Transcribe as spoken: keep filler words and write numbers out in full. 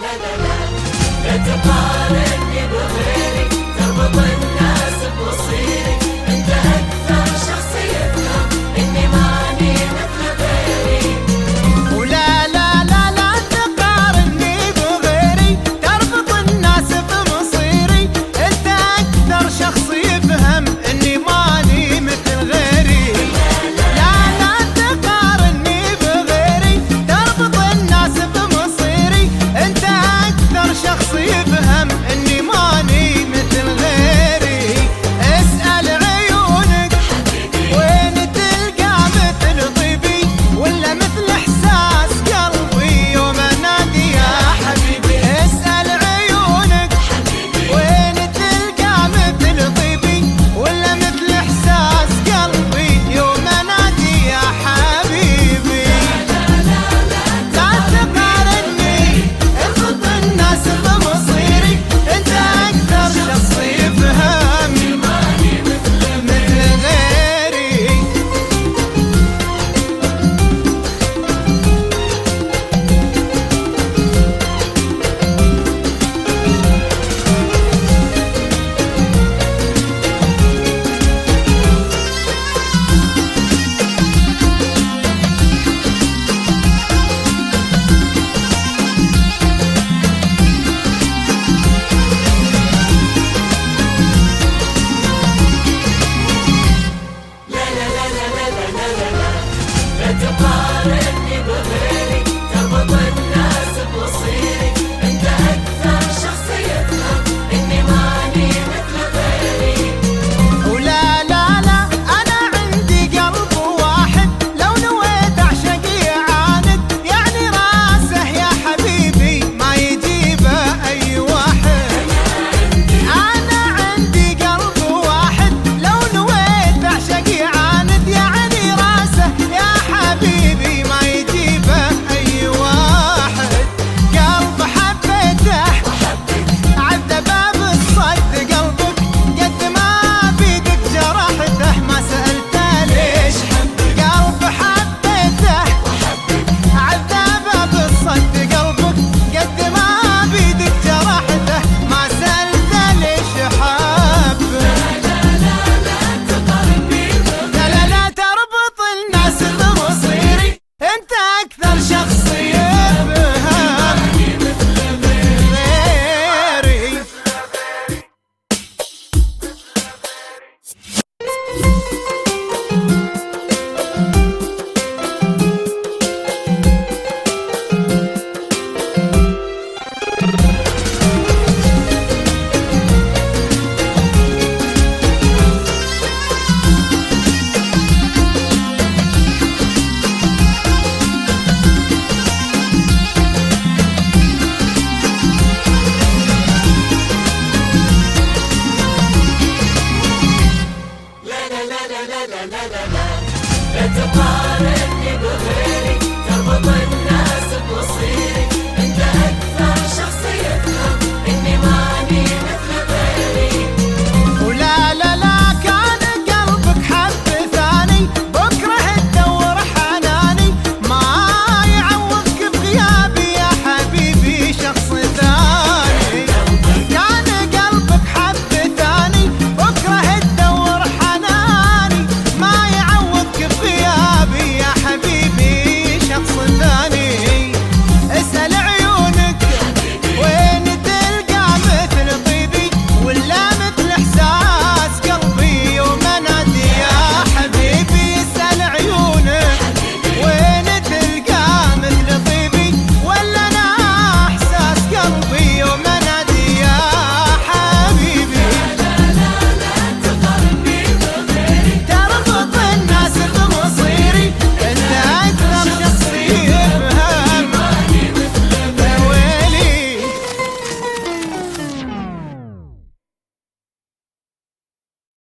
لا تقارني بغيري، تربط الناس بمصيري. انت اكثر شخص يفهم اني ماني مثل غيري. ولا لا لا لا تقارني بغيري، تربط الناس بمصيري. انت اكثر شخص يفهم اني ماني مثل غيري. لا لا تقارني بغيري، تربط الناس بمصيري. انت اكثر شخص يفهم اني ماني مثل غيري. اسأل عيونك وين تلقى مثل طيبي، ولا مثل احساس قلبي يوم انادي يا حبيبي. اسأل عيونك وين تلقى مثل طيبي، ولا مثل احساس قلبي يوم انادي يا حبيبي. لا تقارني اربط الناس بمصيري. انت اكثر شخص يفهم مثل غيري. لا تقارني بغيري، تربط الناس بمصيري. انت اكثر شخص يفهم اني ماني مثل غيري. ولا لا لا انا عندي قلب واحد، لو نويت اعشق يعاند. يعني راسه يا حبيبي ما يجيبه اي واحد. انا عندي قلب واحد، لو نويت اعشق يعاند. يعني راسه يا حبيبي ما يجيبه اي واحد. قلب حبيته عذبه بالصد قلبك، قد ما بيدك جرحته ما سألته ليش حبك. قلب حبيته عذبه بالصد قلبك، قد ما بيدك جرحته ما سألته ليش حبك. لا لا لا تربط الناس بمصيري. انت اكثر شخص يفهم غيري. لا تقارني بغيري، تربط الناس بمصيري.